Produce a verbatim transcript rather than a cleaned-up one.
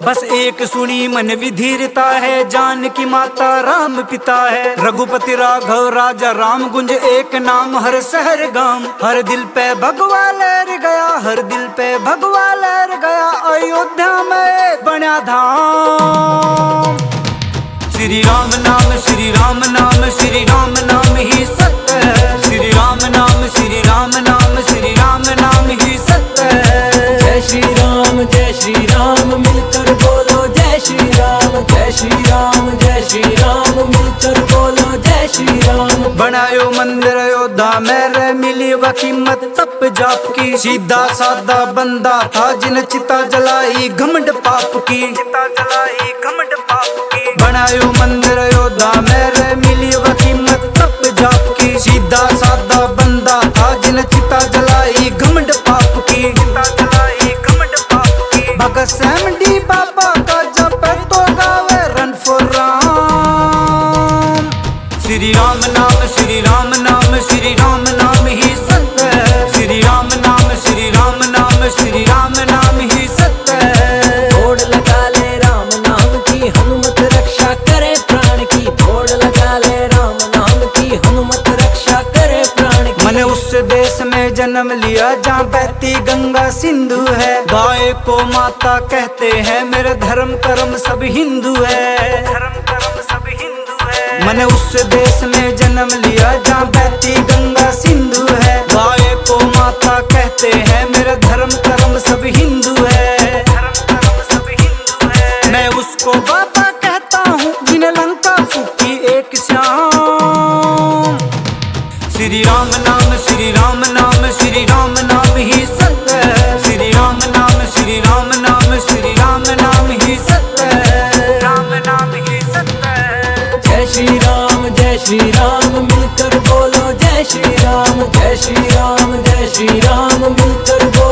बस एक सुनी मन विधीरता है, जानकी माता राम पिता है। रघुपति राघव राजा राम गुंज एक नाम हर शहर गांव। हर दिल पे भगवा लहर गया, हर दिल पे भगवा लहर गया। अयोध्या में बना धाम। श्री राम नाम श्री राम नाम श्री राम नाम ही सत्य है। श्री राम नाम श्री राम नाम श्री राम नाम ही सत्य है। जय श्री राम जय श्री राम मिलकर बोलो जय श्री राम। जय श्री राम जय श्री राम मिलकर बोलो जय श्री राम। बनायो मंदिर अयोध्या में रे, मिली व कीमत तप जाप की। सीधा साधा बंदा था जिन चिता जलाई घमंड पाप की। चिता जलाई घमंड पाप की। बनायो मंदिर अयोध्या में रे, मिली व कीमत तप जाप की। सीधा साधा बंदा था जिन चिता जलाई घमंड पाप की। चिता जलाई घमंड पाप की। भगत सिंह डी बाबा का जप तो गावे रन फॉर राम। श्री राम नाम श्री राम नाम श्री राम नाम ही सत्य है। श्री राम नाम श्री राम नाम श्री राम नाम ही सत्य है। दौड़ लगा ले राम नाम की, हनुमत रक्षा करे प्राण की। दौड़ लगा ले राम नाम की, हनुमत रक्षा करे प्राण की। मैंने उस देश में जन्म लिया जहाँ बहती गंगा सिंधु है। गाय को माता कहते हैं, मेरे धर्म कर्म सब हिंदू है। धर्म कर्म सब हिंदू है। मैंने उस देश में जन्म लिया जहाँ बहती गंगा सिंधु है। गाय को माता कहते हैं, मेरे धर्म कर्म सब हिंदू है। धर्म कर्म सब हिंदू है। मैं उसको बाबा कहता हूँ जिन्हें लंका फूकी एक श्याम। श्री राम नाम श्री राम नाम श्री राम नाम ही सत्य है। श्री राम नाम श्री राम नाम श्री राम नाम ही सत्य है। राम नाम ही सत्य है। जय श्री राम जय श्री राम मिलकर बोलो जय श्री राम। जय श्री राम जय श्री राम मिलकर बोलो